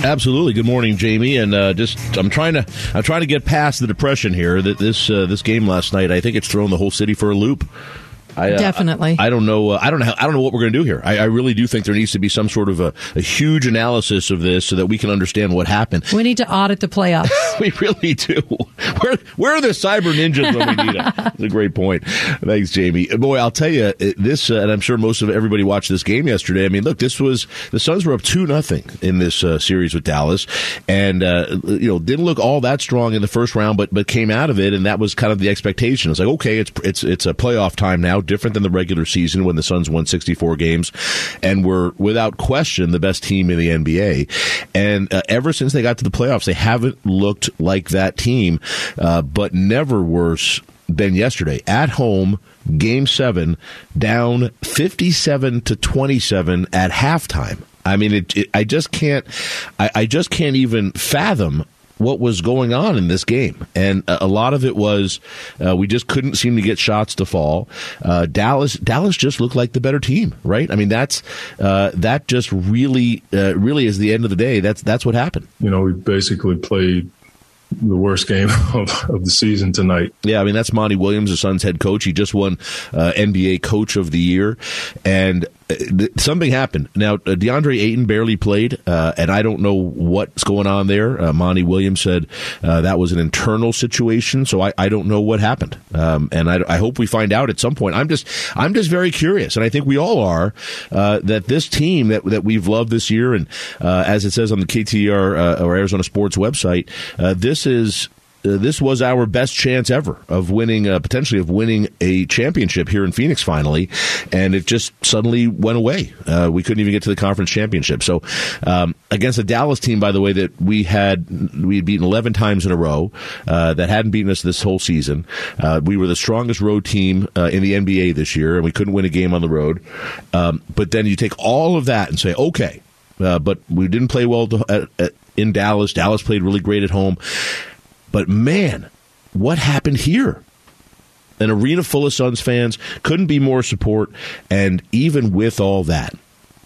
Absolutely. Good morning, Jamie. And I'm trying to get past the depression here. That this game last night, I think it's thrown the whole city for a loop. Definitely. I don't know. I don't know what we're going to do here. I really do think there needs to be some sort of a huge analysis of this so that we can understand what happened. We need to audit the playoffs. We really do. Where are the cyber ninjas when we need them? That's a great point. Thanks, Jamie. Boy, I'll tell you this, and I'm sure most of everybody watched this game yesterday. I mean, look, the Suns were up 2-0 in this series with Dallas, and didn't look all that strong in the first round, but came out of it, and that was kind of the expectation. It's like, okay, it's a playoff time now. Different than the regular season when the Suns won 64 games and were without question the best team in the NBA. And ever since they got to the playoffs, they haven't looked like that team, but never worse than yesterday. At home, Game 7, down 57-27 at halftime. I mean, I just can't even fathom what was going on in this game. And a lot of it was we just couldn't seem to get shots to fall. Dallas just looked like the better team, right? I mean, that just really is the end of the day. That's what happened. We basically played the worst game of the season tonight. Yeah, I mean, that's Monty Williams, the Suns head coach. He just won NBA Coach of the Year. And something happened. Now, DeAndre Ayton barely played, and I don't know what's going on there. Monty Williams said that was an internal situation, so I don't know what happened. And I hope we find out at some point. I'm just very curious, and I think we all are, that this team that we've loved this year, and as it says on the KTR or Arizona Sports website, this was our best chance ever of winning, potentially of winning a championship here in Phoenix finally, and it just suddenly went away. We couldn't even get to the conference championship. So against a Dallas team, by the way, that we had beaten 11 times in a row, that hadn't beaten us this whole season. We were the strongest road team in the NBA this year, and we couldn't win a game on the road. But then you take all of that and say, okay, but we didn't play well in Dallas. Dallas played really great at home. But, man, what happened here? An arena full of Suns fans, couldn't be more support, and even with all that,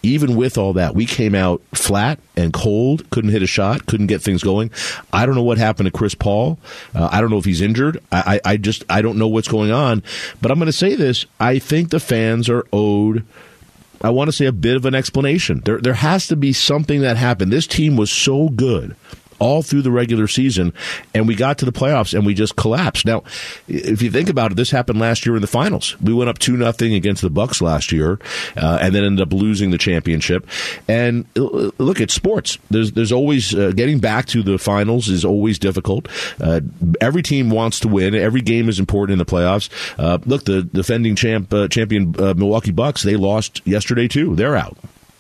we came out flat and cold, couldn't hit a shot, couldn't get things going. I don't know what happened to Chris Paul. I don't know if he's injured. I don't know what's going on. But I'm going to say this. I think the fans are owed, I want to say, a bit of an explanation. There has to be something that happened. This team was so good all through the regular season, and we got to the playoffs and we just collapsed. Now, if you think about it, this happened last year in the finals. We went up 2-0 against the Bucks last year, and then ended up losing the championship. And look, it's sports. There's always getting back to the finals is always difficult. Every team wants to win. Every game is important in the playoffs. Look, the defending champion Milwaukee Bucks, they lost yesterday too. They're out.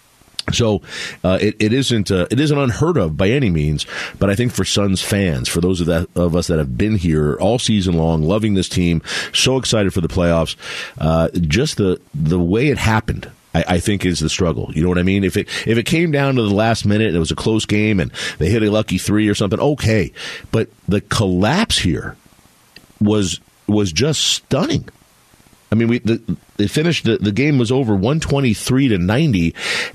So it isn't unheard of by any means, but I think for Suns fans, for those of us that have been here all season long, loving this team, so excited for the playoffs, just the way it happened, I think is the struggle. You know what I mean? If it came down to the last minute and it was a close game and they hit a lucky three or something, okay, but the collapse here was just stunning. I mean, they finished. The game was over 123-90,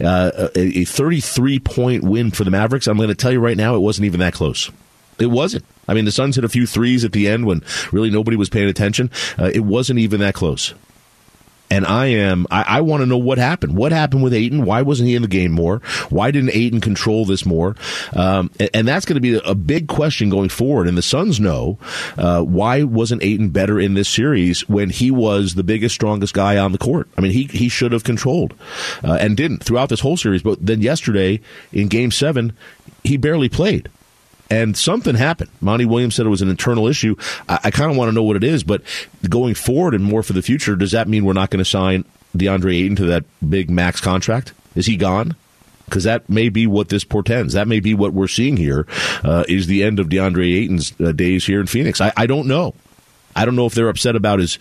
a 33-point win for the Mavericks. I'm going to tell you right now, it wasn't even that close. It wasn't. I mean, the Suns hit a few threes at the end when really nobody was paying attention. It wasn't even that close. And I want to know what happened. What happened with Ayton? Why wasn't he in the game more? Why didn't Ayton control this more? And that's going to be a big question going forward. And the Suns know why wasn't Ayton better in this series when he was the biggest, strongest guy on the court? I mean, he should have controlled and didn't throughout this whole series. But then yesterday in Game 7, he barely played. And something happened. Monty Williams said it was an internal issue. I kind of want to know what it is, but going forward and more for the future, does that mean we're not going to sign DeAndre Ayton to that big max contract? Is he gone? Because that may be what this portends. That may be what we're seeing here is the end of DeAndre Ayton's days here in Phoenix. I don't know. I don't know if they're upset about his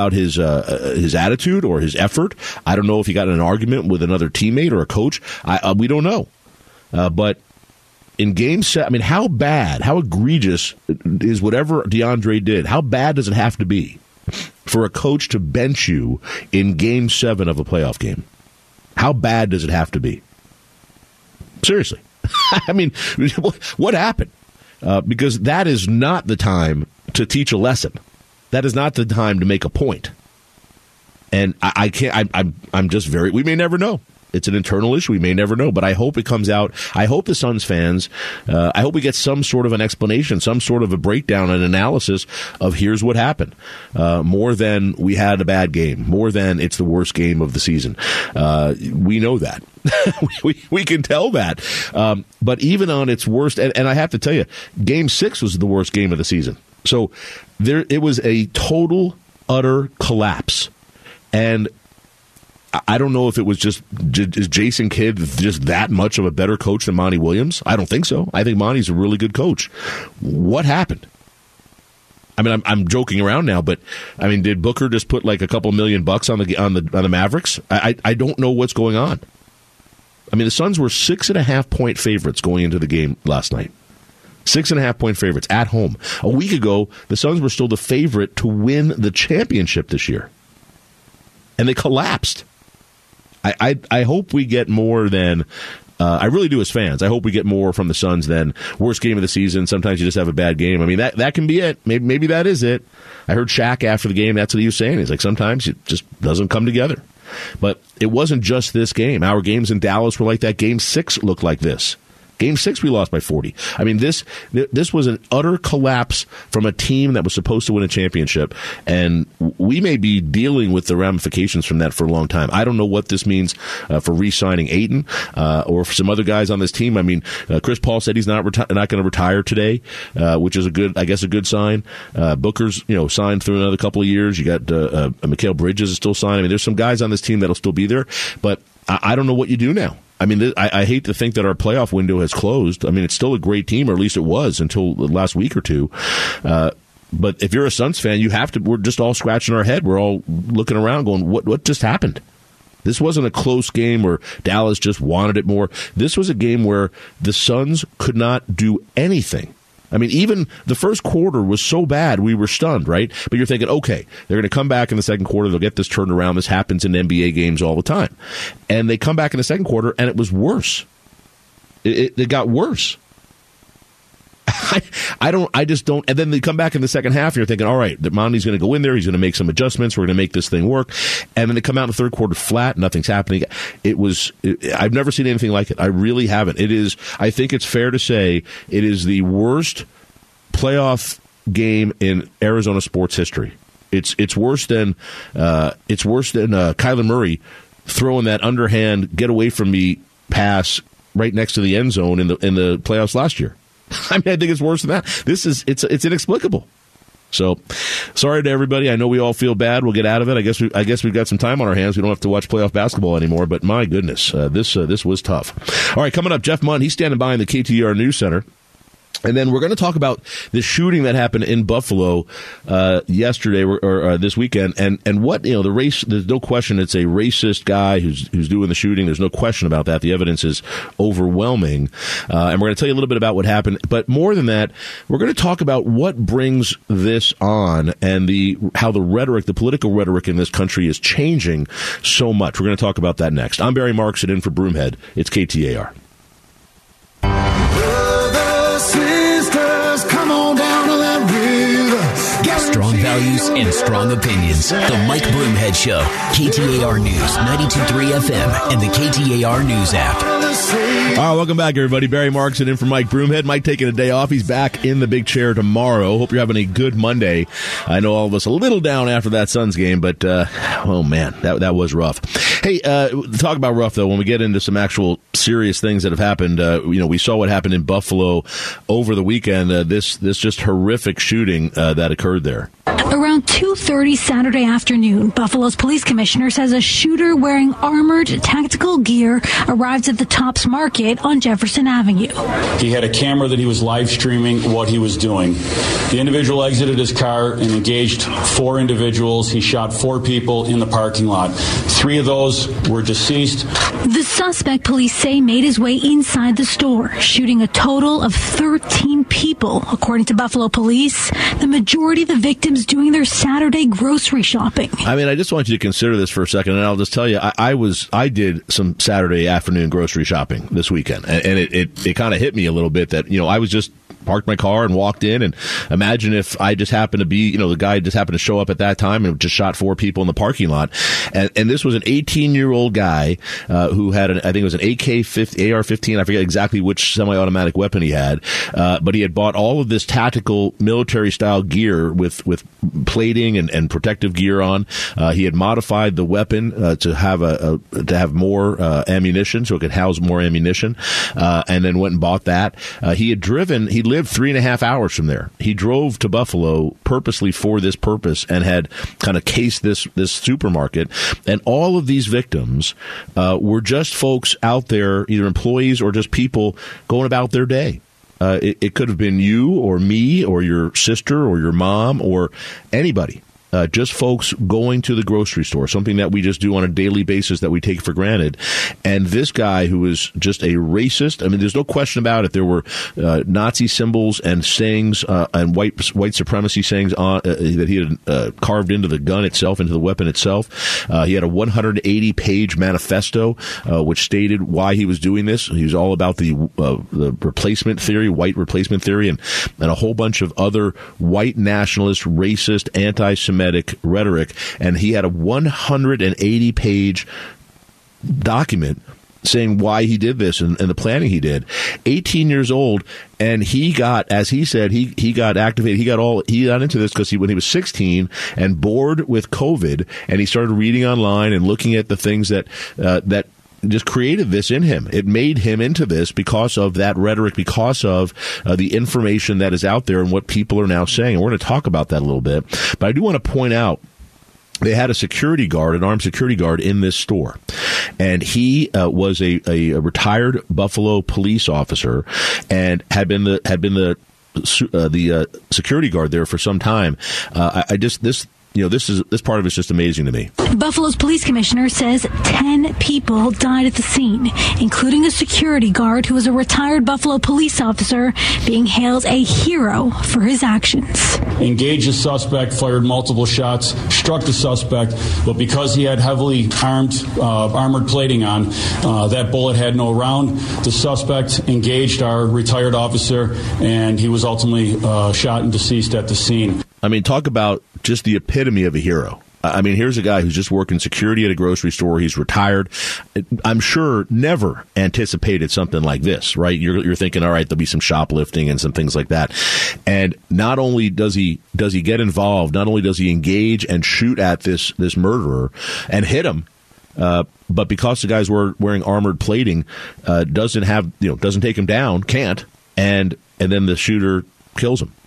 attitude or his effort. I don't know if he got in an argument with another teammate or a coach. We don't know. But in Game 7, I mean, how bad, how egregious is whatever DeAndre did? How bad does it have to be for a coach to bench you in Game 7 of a playoff game? How bad does it have to be? Seriously. I mean, what happened? Because that is not the time to teach a lesson. That is not the time to make a point. And I can't. I'm just very. We may never know. It's an internal issue. We may never know, but I hope it comes out. I hope the Suns fans, I hope we get some sort of an explanation, some sort of a breakdown, an analysis of here's what happened. More than we had a bad game, more than it's the worst game of the season. We know that. we can tell that. But even on its worst, and I have to tell you, Game 6 was the worst game of the season. So it was a total, utter collapse. And I don't know if it was just, is Jason Kidd just that much of a better coach than Monty Williams? I don't think so. I think Monty's a really good coach. What happened? I mean, I'm joking around now, but I mean, did Booker just put like a couple $1 million on the Mavericks? I don't know what's going on. I mean, the Suns were 6.5-point favorites going into the game last night. 6.5-point favorites at home. A week ago, the Suns were still the favorite to win the championship this year, and they collapsed. I hope we get more than I really do as fans. I hope we get more from the Suns than worst game of the season. Sometimes you just have a bad game. I mean, that can be it. Maybe that is it. I heard Shaq after the game. That's what he was saying. He's like, sometimes it just doesn't come together. But it wasn't just this game. Our games in Dallas were like that. Game 6 looked like this. Game 6, we lost by 40. I mean, this was an utter collapse from a team that was supposed to win a championship, and we may be dealing with the ramifications from that for a long time. I don't know what this means for re-signing Ayton or for some other guys on this team. I mean, Chris Paul said he's not going to retire today, which is a good sign. Booker's signed through another couple of years. You got Mikal Bridges is still signed. I mean, there's some guys on this team that'll still be there, but I don't know what you do now. I mean, I hate to think that our playoff window has closed. I mean, it's still a great team, or at least it was until the last week or two. But if you're a Suns fan, we're just all scratching our head. We're all looking around going, what just happened? This wasn't a close game where Dallas just wanted it more. This was a game where the Suns could not do anything. I mean, even the first quarter was so bad, we were stunned, right? But you're thinking, okay, they're going to come back in the second quarter. They'll get this turned around. This happens in NBA games all the time. And they come back in the second quarter, and it was worse. It got worse. I just don't. And then they come back in the second half, and you're thinking, all right, Monty's going to go in there. He's going to make some adjustments. We're going to make this thing work. And then they come out in the third quarter flat. Nothing's happening. I've never seen anything like it. I really haven't. I think it's fair to say it is the worst playoff game in Arizona sports history. It's worse than Kyler Murray throwing that underhand get away from me pass right next to the end zone in the playoffs last year. I mean, I think it's worse than that. It's inexplicable. So, sorry to everybody. I know we all feel bad. We'll get out of it. I guess we've got some time on our hands. We don't have to watch playoff basketball anymore. But my goodness, this was tough. All right, coming up, Jeff Munn. He's standing by in the KTAR News Center. And then we're going to talk about the shooting that happened in Buffalo yesterday or this weekend, and what the race. There's no question it's a racist guy who's doing the shooting. There's no question about that. The evidence is overwhelming, and we're going to tell you a little bit about what happened. But more than that, we're going to talk about what brings this on and how the rhetoric, the political rhetoric in this country is changing so much. We're going to talk about that next. I'm Barry Marks, and in for Broomhead, it's KTAR. Strong values and strong opinions. The Mike Broomhead Show. KTAR News, 92.3 FM, and the KTAR News app. All right, welcome back, everybody. Barry Marks in for Mike Broomhead. Mike taking a day off. He's back in the big chair tomorrow. Hope you're having a good Monday. I know all of us a little down after that Suns game, but, oh, man, that was rough. Hey, talk about rough, though, when we get into some actual serious things that have happened. We saw what happened in Buffalo over the weekend. This just horrific shooting that occurred there. Around 2:30 Saturday afternoon, Buffalo's police commissioner says a shooter wearing armored tactical gear arrived at the Tops Market on Jefferson Avenue. He had a camera that he was live streaming what he was doing. The individual exited his car and engaged 4 individuals. He shot 4 people in the parking lot. 3 of those were deceased. The suspect, police say made his way inside the store, shooting a total of 13 people, according to Buffalo police, the majority of the victims doing their Saturday grocery shopping. I mean, I just want you to consider this for a second, and I'll just tell you, I did some Saturday afternoon grocery shopping this weekend, and it kind of hit me a little bit that, I was just parked my car and walked in, and imagine if I just happened to be, the guy just happened to show up at that time and just shot 4 people in the parking lot. And this was an 18-year-old guy who had, I think it was an AR-15, I forget exactly which semi-automatic weapon he had, but he had bought all of this tactical military-style gear with plating and protective gear on. He had modified the weapon to have more ammunition, so it could house more ammunition, and then went and bought that. He lived 3.5 hours from there. He drove to Buffalo purposely for this purpose and had kind of cased this supermarket. And all of these victims were just folks out there, either employees or just people going about their day. It could have been you or me or your sister or your mom or anybody. Just folks going to the grocery store, something that we just do on a daily basis that we take for granted. And this guy who was just a racist, I mean, there's no question about it. There were Nazi symbols and sayings and white supremacy sayings that he had carved into the gun itself, into the weapon itself. He had a 180-page manifesto which stated why he was doing this. He was all about the replacement theory, white replacement theory, and a whole bunch of other white nationalist, racist, anti-Semitic rhetoric, and he had a 180-page document saying why he did this and the planning he did. 18 years old, and he got, as he said, he got activated. He got into this because when he was 16 and bored with COVID, and he started reading online and looking at the things that just created this in him. It made him into this because of that rhetoric, because of the information that is out there and what people are now saying. And we're going to talk about that a little bit. But I do want to point out, they had a security guard, an armed security guard in this store. And he was a retired Buffalo police officer and had been the security guard there for some time. This part of it's just amazing to me. Buffalo's police commissioner says 10 people died at the scene, including a security guard who was a retired Buffalo police officer being hailed a hero for his actions. Engaged the suspect, fired multiple shots, struck the suspect, but because he had heavily armored plating on, that bullet had no round. The suspect engaged our retired officer, and he was ultimately shot and deceased at the scene. I mean, talk about just the epitome of a hero. I mean, here's a guy who's just working security at a grocery store. He's retired. I'm sure never anticipated something like this, right? You're thinking, all right, there'll be some shoplifting and some things like that. And not only does he get involved, not only does he engage and shoot at this murderer and hit him, but because the guy's wearing armored plating, doesn't take him down, can't, and then the shooter kills him.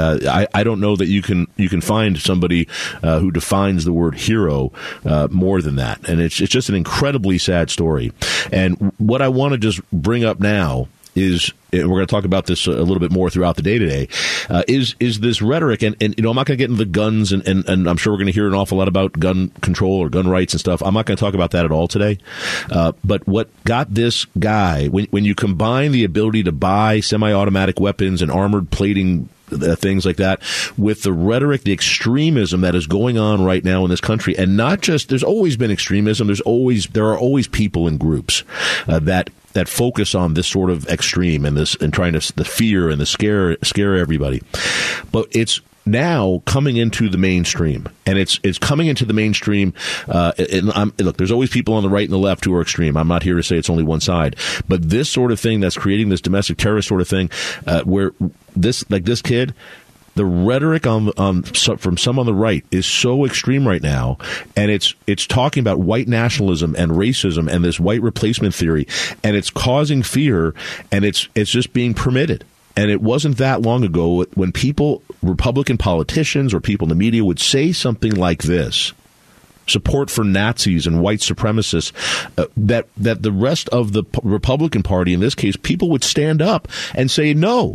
I don't know that you can find somebody who defines the word hero more than that, and it's just an incredibly sad story. And what I want to just bring up now is, and we're going to talk about this a little bit more throughout the day today, is this rhetoric, and I'm not going to get into the guns, and I'm sure we're going to hear an awful lot about gun control or gun rights and stuff. I'm not going to talk about that at all today. But what got this guy, when you combine the ability to buy semi-automatic weapons and armored plating, things like that, with the rhetoric, the extremism that is going on right now in this country, and not just, there's always been extremism. There are always people in groups that focus on this sort of extreme and trying to the fear and the scare everybody. But it's now coming into the mainstream, and it's coming into the mainstream. Look, there's always people on the right and the left who are extreme. I'm not here to say it's only one side, but this sort of thing that's creating this domestic terrorist sort of thing, where this kid, the rhetoric from some on the right is so extreme right now, and it's talking about white nationalism and racism and this white replacement theory, and it's causing fear, and it's just being permitted. And it wasn't that long ago when Republican politicians or people in the media would say something like this, support for Nazis and white supremacists, that the rest of the Republican Party, in this case, people would stand up and say, no,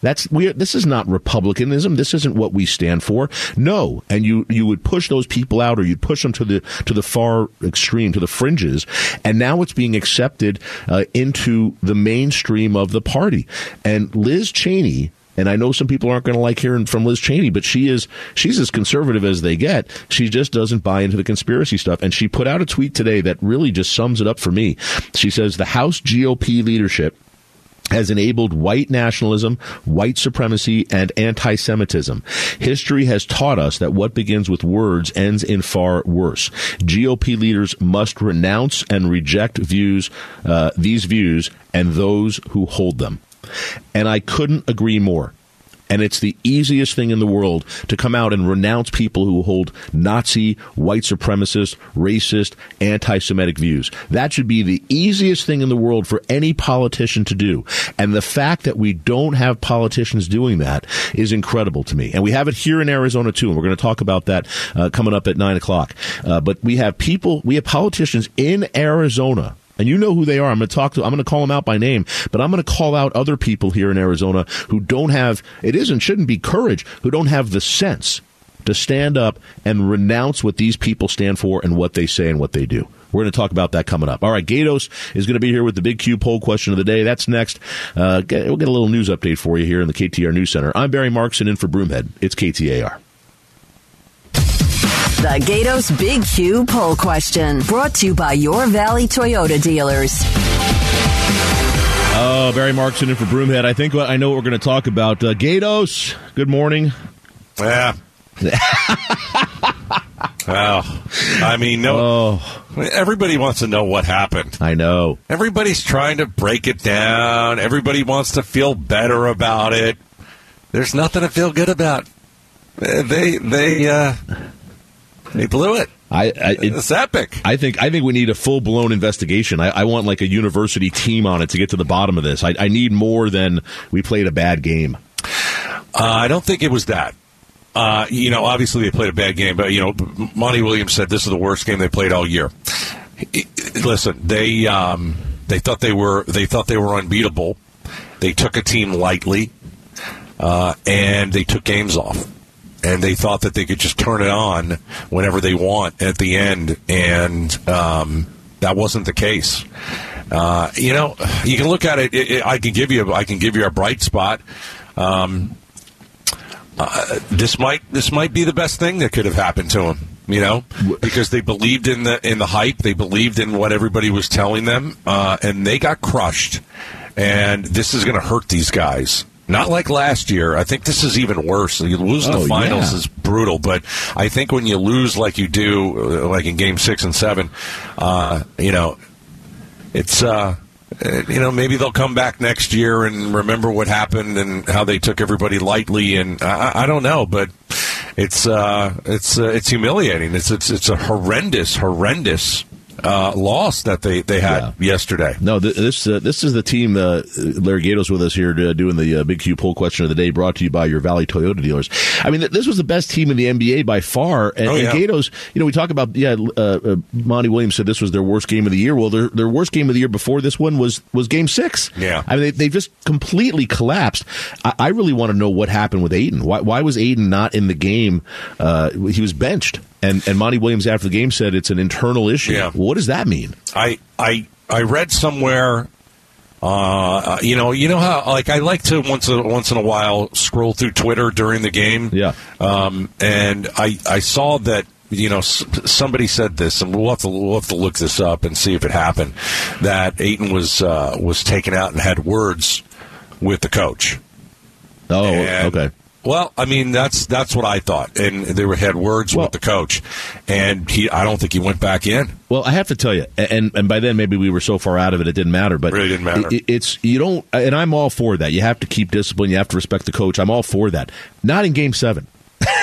This is not republicanism. This isn't what we stand for. No, and you would push those people out, or you'd push them to the far extreme, to the fringes, and now it's being accepted into the mainstream of the party. And Liz Cheney. And I know some people aren't going to like hearing from Liz Cheney, but she's as conservative as they get. She just doesn't buy into the conspiracy stuff. And she put out a tweet today that really just sums it up for me. She says the House GOP leadership has enabled white nationalism, white supremacy, and anti-Semitism. History has taught us that what begins with words ends in far worse. GOP leaders must renounce and reject these views and those who hold them. And I couldn't agree more. And it's the easiest thing in the world to come out and renounce people who hold Nazi, white supremacist, racist, anti-Semitic views. That should be the easiest thing in the world for any politician to do. And the fact that we don't have politicians doing that is incredible to me. And we have it here in Arizona, too. And we're going to talk about that coming up at 9 o'clock. But we have politicians in Arizona. And you know who they are. I'm going to call them out by name, but I'm going to call out other people here in Arizona who don't have, shouldn't be courage, who don't have the sense to stand up and renounce what these people stand for and what they say and what they do. We're going to talk about that coming up. All right, Gatos is going to be here with the Big Q poll question of the day. That's next. We'll get a little news update for you here in the KTAR News Center. I'm Barry Markson in for Broomhead. It's KTAR. The Gatos Big Q poll question, brought to you by Your Valley Toyota dealers. Oh, Barry Markson in for Broomhead. I think I know what we're going to talk about. Gatos, good morning. Yeah. Well, I mean, everybody wants to know what happened. I know. Everybody's trying to break it down. Everybody wants to feel better about it. There's nothing to feel good about. They blew it. It's epic. I think we need a full-blown investigation. I want like a university team on it to get to the bottom of this. I need more than we played a bad game. I don't think it was that. Obviously they played a bad game, but Monty Williams said this is the worst game they played all year. Listen, they thought they were unbeatable. They took a team lightly, and they took games off. And they thought that they could just turn it on whenever they want at the end, and that wasn't the case. You can look at it. I can give you a bright spot. This might be the best thing that could have happened to them. Because they believed in the hype, they believed in what everybody was telling them, and they got crushed. And this is going to hurt these guys. Not like last year. I think this is even worse. You lose the finals is brutal, but I think when you lose like you do, like in Game 6 and 7, it's maybe they'll come back next year and remember what happened and how they took everybody lightly. And I don't know, but it's humiliating. It's a horrendous loss that they had yesterday. No, this is the team. Larry Gatos with us here doing the Big Q poll question of the day, brought to you by Your Valley Toyota dealers. I mean, this was the best team in the NBA by far. And Gatos, we talk about Monty Williams said this was their worst game of the year. Well, their worst game of the year before this one was Game 6. Yeah, I mean they just completely collapsed. I really want to know what happened with Ayton. Why was Ayton not in the game? He was benched. And Monty Williams after the game said it's an internal issue. Yeah. What does that mean? I read somewhere, you know how like I like to once in a while scroll through Twitter during the game. Yeah. And I saw that somebody said this, and we'll have to look this up and see if it happened. That Ayton was taken out and had words with the coach. Oh, okay. Well, I mean, that's what I thought. And they had words with the coach. And I don't think he went back in. Well, I have to tell you, and by then maybe we were so far out of it didn't matter. But it really didn't matter. You don't, and I'm all for that. You have to keep discipline. You have to respect the coach. I'm all for that. Not in Game 7.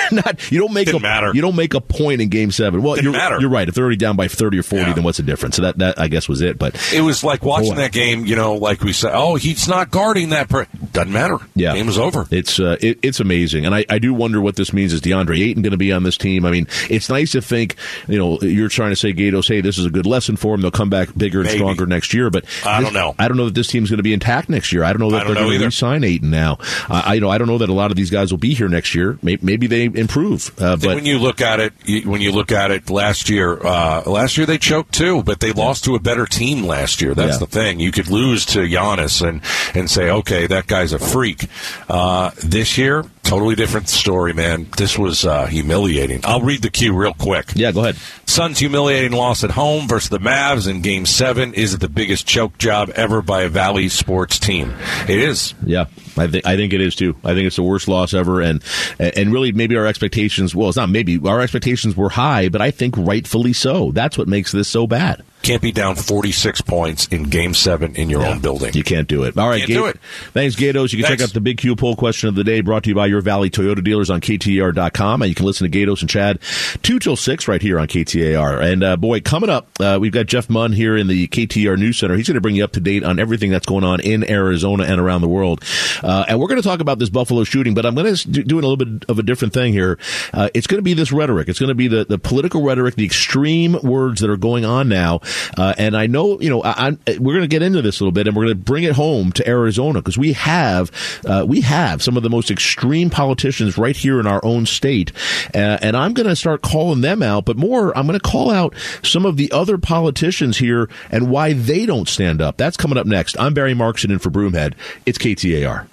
You don't make a point in Game 7. Well, you're right. If they're already down by 30 or 40, then what's the difference? So that I guess was it. But it was like watching that game. Like we said, he's not guarding that. Doesn't matter. Yeah, game was over. It's amazing, and I do wonder what this means. Is DeAndre Ayton going to be on this team? I mean, it's nice to think. You're trying to say, Gatos, hey, this is a good lesson for them. They'll come back bigger and stronger next year. But I don't know. I don't know that this team's going to be intact next year. I don't know that they're going to re-sign Ayton now. I don't know that a lot of these guys will be here next year. Maybe they improve. But when you look at it, last year they choked too, but they lost to a better team last year. That's the thing. You could lose to Giannis and say, okay, that guy's a freak. This year, totally different story, man. This was humiliating. I'll read the cue real quick. Yeah, go ahead. Suns' humiliating loss at home versus the Mavs in Game 7. Is it the biggest choke job ever by a Valley sports team? It is. Yeah, I think it is too. I think it's the worst loss ever, and really maybe our expectations. Well, it's not maybe our expectations were high, but I think rightfully so. That's what makes this so bad. Can't be down 46 points in Game 7 in your own building. You can't do it. All right, do it. Thanks, Gatos. You can check out the Big Q poll question of the day brought to you by your Valley Toyota dealers on KTAR.com. And you can listen to Gatos and Chad 2 till 6 right here on KTAR. And, coming up, we've got Jeff Munn here in the KTAR News Center. He's going to bring you up to date on everything that's going on in Arizona and around the world. And we're going to talk about this Buffalo shooting, but I'm going to do a little bit of a different thing here. It's going to be this rhetoric. It's going to be the political rhetoric, the extreme words that are going on now. And I know, we're going to get into this a little bit, and we're going to bring it home to Arizona because we have some of the most extreme politicians right here in our own state, and I'm going to start calling them out. But more, I'm going to call out some of the other politicians here and why they don't stand up. That's coming up next. I'm Barry Markson in for Broomhead. It's KTAR.